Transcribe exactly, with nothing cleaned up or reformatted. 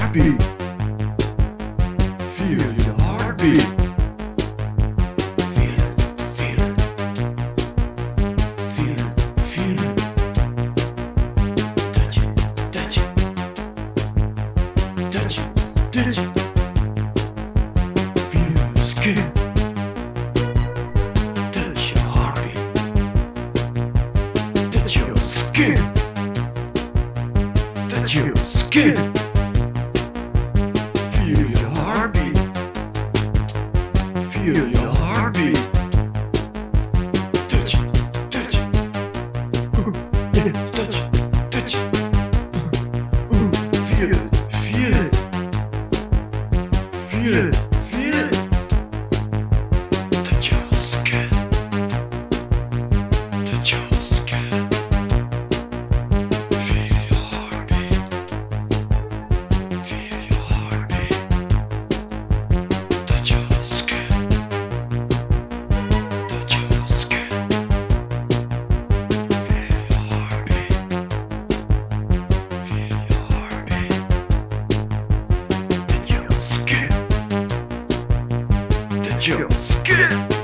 heartbeat. Feel your heartbeat. Feel it, feel it. Feel it, feel it. Touch it, touch it. Touch it, touch it. Feel your skin. Touch your heartbeat. Touch your skin. Touch your skin. Feel your heartbeat. Feel your heartbeat. Touch it, touch it. Ooh, yeah, touch it, touch it. Ooh, feel it, feel it. Feel it, feel it. Touch your skin. Touch your skin. Feel your heartbeat. Feel your heartbeat. Touch your skin. Touch your skin. Feel your heartbeat. Feel your heartbeat. Touch your skin. Touch your skin.